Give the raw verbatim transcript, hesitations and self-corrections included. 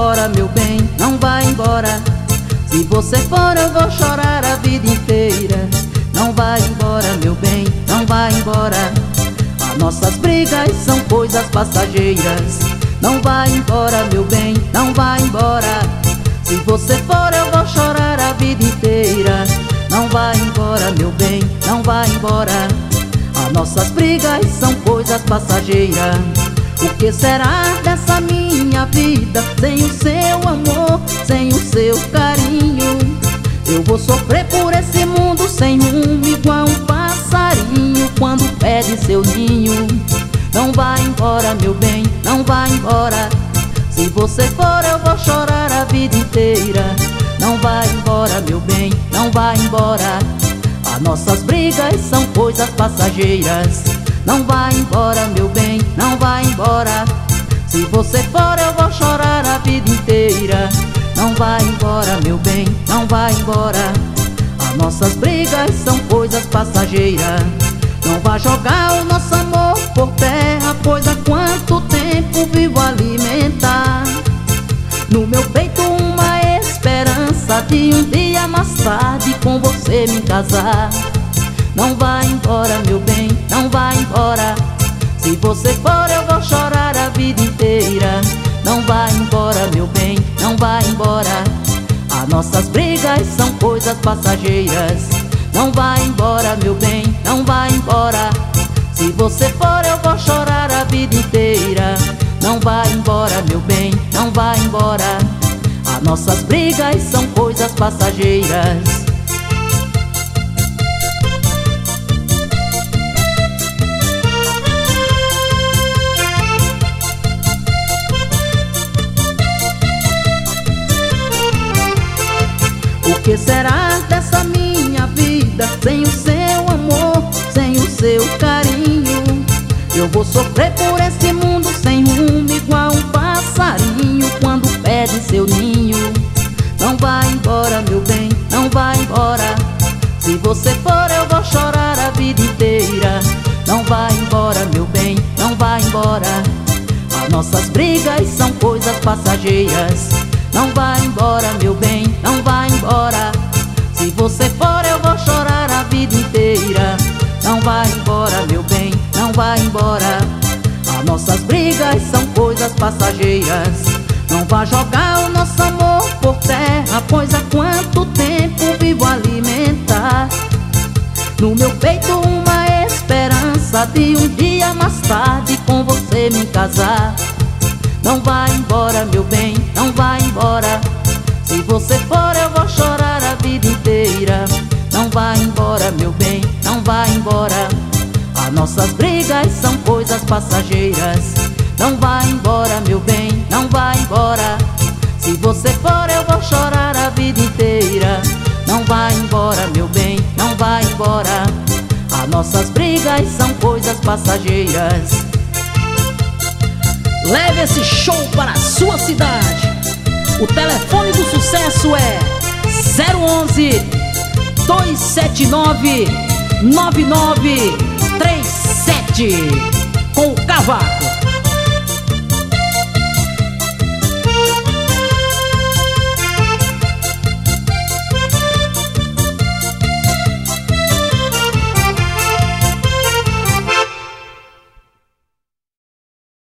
embora, meu bem, não vai embora. Se você for eu vou chorar a vida inteira. Não vai embora, meu bem, não vai embora. As nossas brigas são coisas passageiras. Não vai embora, meu bem, não vai embora. Se você for eu vou chorar a vida inteira. Não vai embora, meu bem, não vai embora. As nossas brigas são coisas passageiras. O que será dessa minha vida sem o seu amor, sem o seu carinho? Eu vou sofrer por esse mundo sem rumo, igual um passarinho quando perde seu ninho. Não vai embora, meu bem, não vai embora. Se você for eu vou chorar a vida inteira. Não vai embora, meu bem, não vai embora. As nossas brigas são coisas passageiras. Não vai embora, meu bem, não vai embora. Se você for eu vou chorar a vida inteira. Não vai embora, meu bem, não vai embora. As nossas brigas são coisas passageiras. Não vai jogar o nosso amor por terra, pois há quanto tempo vivo a alimentar no meu peito uma esperança de um dia mais tarde com você me casar. Não vai embora, meu bem, não vai embora. Se você for eu vou chorar a vida inteira. Não vai embora, meu bem, não vai embora. As nossas brigas são coisas passageiras. Não vai embora, meu bem, não vai embora. Se você for eu vou chorar a vida inteira. Não vai embora, meu bem, não vai embora. As nossas brigas são coisas passageiras. O que será dessa minha vida sem o seu amor, sem o seu carinho? Eu vou sofrer por esse mundo sem rumo, igual um passarinho quando perde seu ninho. Não vai embora, meu bem, não vai embora. Se você for eu vou chorar a vida inteira. Não vai embora, meu bem, não vai embora. As nossas brigas são coisas passageiras. Não vai embora, meu bem, não vai embora. Se você for eu vou chorar a vida inteira. Não vai embora, meu bem, não vai embora. As nossas brigas são coisas passageiras. Não vai jogar o nosso amor por terra, pois há quanto tempo vivo a alimentar no meu peito uma esperança de um dia mais tarde com você me casar. Não vai embora, meu bem, não vai embora. Se você for eu vou chorar a vida inteira. Não vai embora, meu bem, não vai embora. As nossas brigas são coisas passageiras. Não vai embora, meu bem, não vai embora. Se você for eu vou chorar a vida inteira. Não vai embora, meu bem, não vai embora. As nossas brigas são coisas passageiras. Leve esse show para a sua cidade. O telefone do sucesso é zero onze, dois sete nove, nove nove três sete. Com o Cavaco.